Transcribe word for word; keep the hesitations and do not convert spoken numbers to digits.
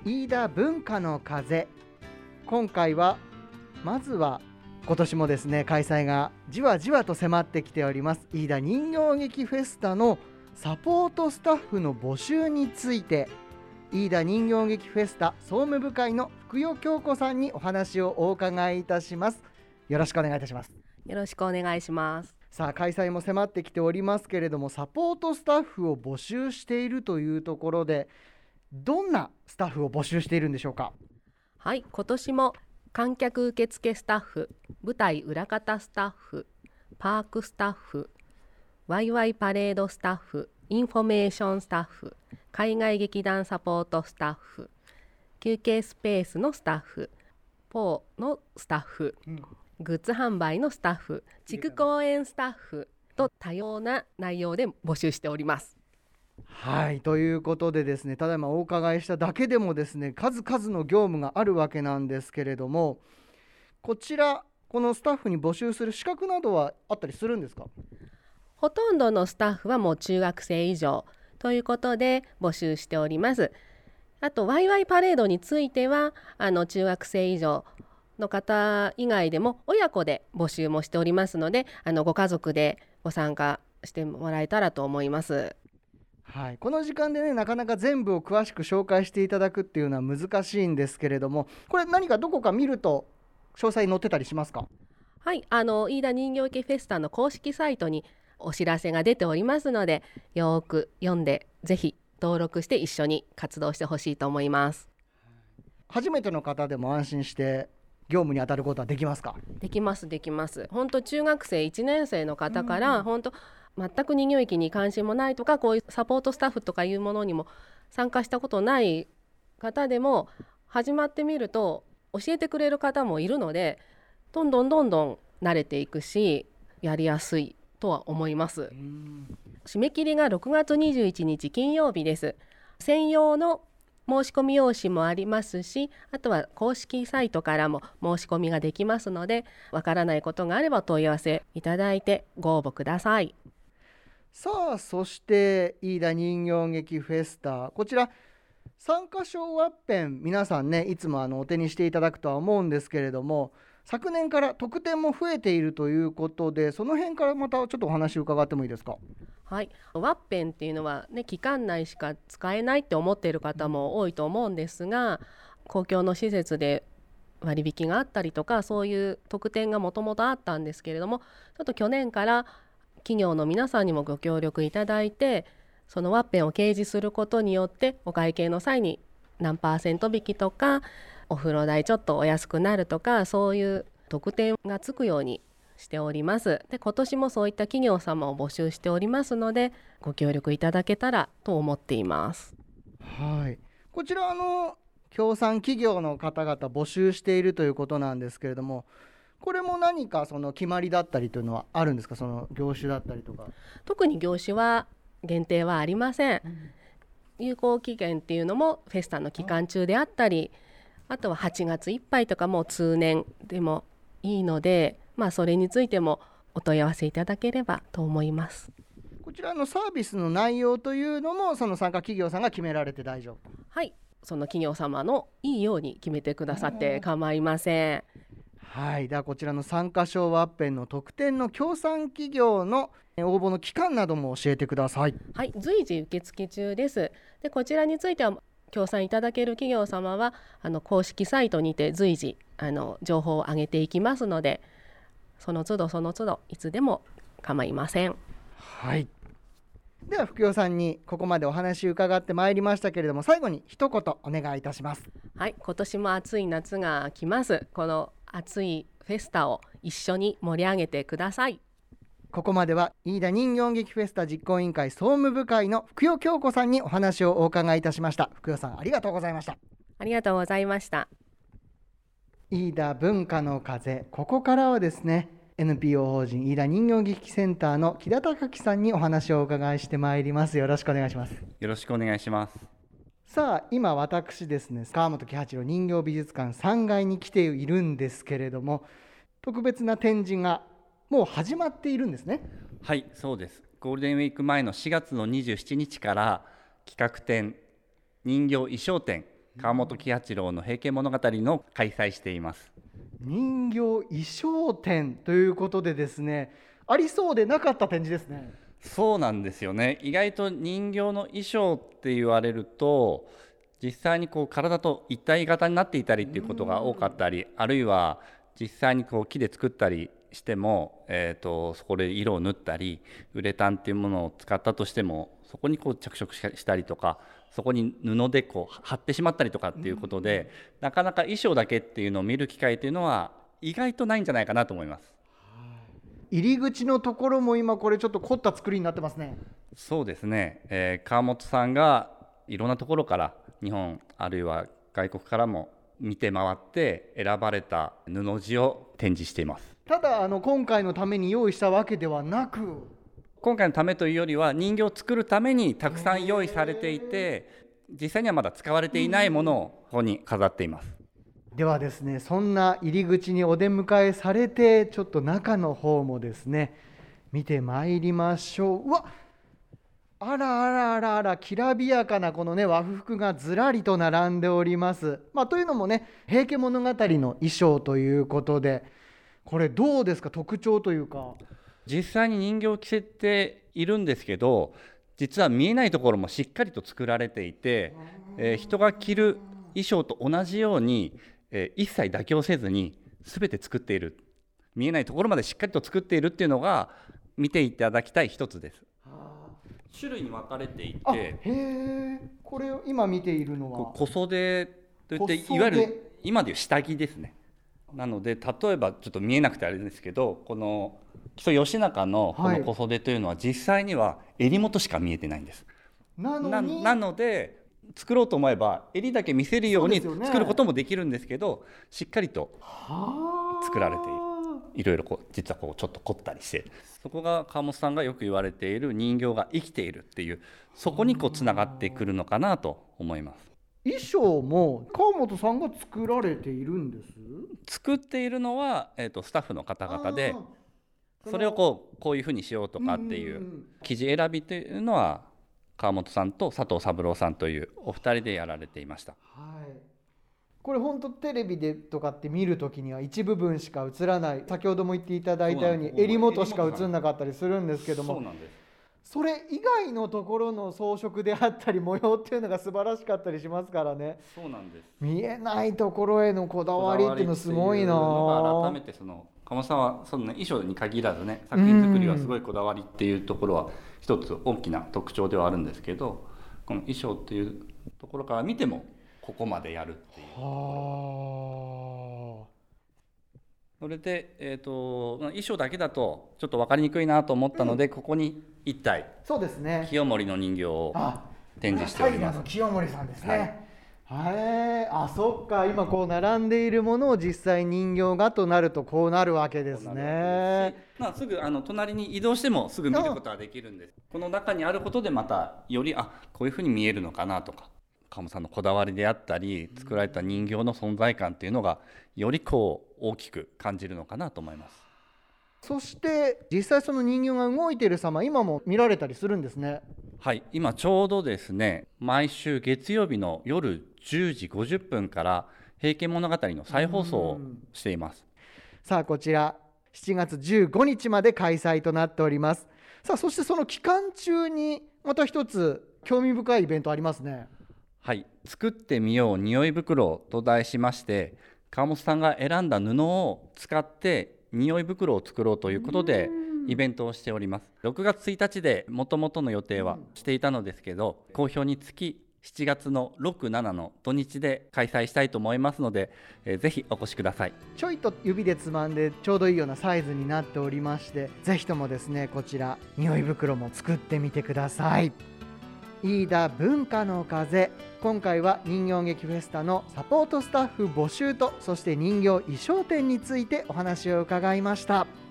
飯田文化の風。今回はまずは今年もですね開催がじわじわと迫ってきております飯田人形劇フェスタのサポートスタッフの募集について、飯田人形劇フェスタ総務部会の福代京子さんにお話をお伺いいたします。よろしくお願いいたします。 よろしくお願いします。 さあ開催も迫ってきておりますけれども、サポートスタッフを募集しているというところで、どんなスタッフを募集しているんでしょうか。 はい、今年も観客受付スタッフ、舞台裏方スタッフ、パークスタッフ、ワイワイパレードスタッフ、インフォメーションスタッフ、海外劇団サポートスタッフ、休憩スペースのスタッフ、ポーのスタッフ、うん、グッズ販売のスタッフ、地区公演スタッフと多様な内容で募集しております。 はい、ということでですね、ただいまお伺いしただけでもですね、数々の業務があるわけなんですけれども、こちらこのスタッフに募集する資格などはあったりするんですか。 ほとんどのスタッフはもう中学生以上ということで募集しております。あとワイワイパレードについてはあの中学生以上の方以外でも親子で募集もしておりますので、あのご家族でご参加してもらえたらと思います。 はい、この時間でねなかなか全部を詳しく紹介していただくっていうのは難しいんですけれども、これ何かどこか見ると詳細載ってたりしますか。 はい、あの飯田人形劇フェスタの公式サイトにお知らせが出ておりますので、よく読んでぜひ登録して一緒に活動してほしいと思います。 初めての方でも安心して業務に当たることはできますか。 できますできます。本当中学生いちねん生の方から、うん、本当全く人形劇に関心もないとか、こういうサポートスタッフとかいうものにも参加したことない方でも始まってみると教えてくれる方もいるので、どんどんどんどん慣れていくしやりやすいとは思います。締め切りがろくがつにじゅういちにち金曜日です。専用の申し込み用紙もありますし、あとは公式サイトからも申し込みができますので、わからないことがあれば問い合わせいただいてご応募ください。 さあそして飯田人形劇フェスタ、こちら参加賞ワッペン皆さんねいつもあのお手にしていただくとは思うんですけれども、昨年から特典も増えているということで、その辺からまたちょっとお話伺ってもいいですか。 はい、ワッペンっていうのは、ね、期間内しか使えないって思っている方も多いと思うんですが、公共の施設で割引があったりとかそういう特典がもともとあったんですけれども、ちょっと去年から企業の皆さんにもご協力いただいて、そのワッペンを掲示することによってお会計の際に何パーセント引きとかお風呂代ちょっとお安くなるとか、そういう特典がつくようにしております。で、今年もそういった企業様を募集しておりますので、ご協力いただけたらと思っています。 はい、こちらあの協賛企業の方々募集しているということなんですけれども、これも何かその決まりだったりというのはあるんですか。その業種だったりとか。 特に業種は限定はありません、うん、有効期限っていうのもフェスタの期間中であったり、あとははちがついっぱいとかも通年でもいいので、まあ、それについてもお問い合わせいただければと思います。 こちらのサービスの内容というのもその参加企業さんが決められて大丈夫。 はい、その企業様のいいように決めてくださって構いません。 はい、ではこちらの参加賞ワッペンの特典の協賛企業の応募の期間なども教えてください。 はい、随時受付中です。で、こちらについては協賛いただける企業様はあの公式サイトにて随時あの情報を上げていきますので、その都度その都度いつでも構いません。 はい、では福代さんにここまでお話伺ってまいりましたけれども、最後に一言お願いいたします。 はい、今年も暑い夏が来ます。この暑いフェスタを一緒に盛り上げてください。 ここまでは飯田人形劇フェスタ実行委員会総務部会の福代京子さんにお話をお伺いいたしました。福代さんありがとうございました。 ありがとうございました。 飯田文化の風、ここからはですね エヌピーオー 法人飯田人形劇センターの木田隆樹さんにお話をお伺いしてまいります。よろしくお願いします。 よろしくお願いします。 さあ今私ですね川本喜八郎人形美術館さんがいに来ているんですけれども、特別な展示がもう始まっているんですね。 はい、そうです。ゴールデンウィーク前のしがつのにじゅうしちにちから企画展人形衣装展川本喜八郎の平家物語の開催しています。 人形衣装展ということでですね、ありそうでなかった展示ですね。 そうなんですよね。意外と人形の衣装って言われると実際にこう体と一体型になっていたりっていうことが多かったり、あるいは実際にこう木で作ったりしても、えーとそこで色を塗ったりウレタンっていうものを使ったとしてもそこにこう着色したりとかそこに布でこう貼ってしまったりとかっていうことで、なかなか衣装だけっていうのを見る機会っていうのは意外とないんじゃないかなと思います。 入り口のところも今これちょっと凝った作りになってますね。 そうですね、えー、川本さんがいろんなところから日本あるいは外国からも見て回って選ばれた布地を展示しています。 ただあの今回のために用意したわけではなく、 今回のためというよりは人形を作るためにたくさん用意されていて実際にはまだ使われていないものをここに飾っています。 ではですね、そんな入り口にお出迎えされてちょっと中の方もですね見てまいりましょう。うわ、あらあらあらあら、きらびやかなこのね和服がずらりと並んでおります。まあ、というのもね平家物語の衣装ということで、これどうですか、特徴というか。 実際に人形を着せているんですけど実は見えないところもしっかりと作られていて、えー、人が着る衣装と同じように、えー、一切妥協せずに全て作っている、見えないところまでしっかりと作っているっていうのが見ていただきたい一つです。種類に分かれていて、 へえ、これ今見ているのは小袖といっていわゆる今でいう下着ですね。なので例えばちょっと見えなくてあれですけどこの木曽義仲のこの小袖というのは実際には襟元しか見えてないんです。 なのにな, なので作ろうと思えば襟だけ見せるように作ることもできるんですけど、しっかりと作られている。いろいろこう実はこうちょっと凝ったりして、そこが川本さんがよく言われている人形が生きているっていう、そこにこうつながってくるのかなと思います。 衣装も川本さんが作られているんです。 作っているのは、えーと、スタッフの方々で、それをこうこういうふうにしようとかっていう生地選びというのは川本さんと佐藤三郎さんというお二人でやられていました。 はい、これ本当テレビでとかって見るときには一部分しか映らない、先ほども言っていただいたように襟元しか映んなかったりするんですけども、 そうなんです。 それ以外のところの装飾であったり模様っていうのが素晴らしかったりしますからね。 そうなんです。 見えないところへのこだわりっていうのすごいな。 改めてその川本さんはその、ね、衣装に限らずね作品作りはすごいこだわりっていうところは一つ大きな特徴ではあるんですけど、この衣装っていうところから見てもここまでやるっていう。はそれで、えーと、衣装だけだとちょっと分かりにくいなと思ったので、うん、ここに一体そうですね、 清盛の人形を展示しております。 清盛さんですね。はい、あ、そっか、今こう並んでいるものを実際人形がとなるとこうなるわけですね。 まあ、すぐあの隣に移動してもすぐ見ることはできるんです。この中にあることでまたよりあこういうふうに見えるのかなとか、川本さんのこだわりであったり作られた人形の存在感っていうのがよりこう大きく感じるのかなと思います。 そして実際その人形が動いている様今も見られたりするんですね。 はい、今ちょうどですね毎週月曜日の夜じゅうじごじゅっぷんから平家物語の再放送をしています。 さあこちらしちがつじゅうごにちまで開催となっております。さあそしてその期間中にまた一つ興味深いイベントありますね。 はい、作ってみよう匂い袋と題しまして、川本さんが選んだ布を使って匂い袋を作ろうということでイベントをしております。ろくがつついたちでもともとの予定はしていたのですけど、好評につきしちがつのろく、しちの土日で開催したいと思いますので、えー、ぜひお越しください。 ちょいと指でつまんでちょうどいいようなサイズになっておりまして、ぜひともですねこちら匂い袋も作ってみてください。飯田文化の風、今回は人形劇フェスタのサポートスタッフ募集と、そして人形衣装展についてお話を伺いました。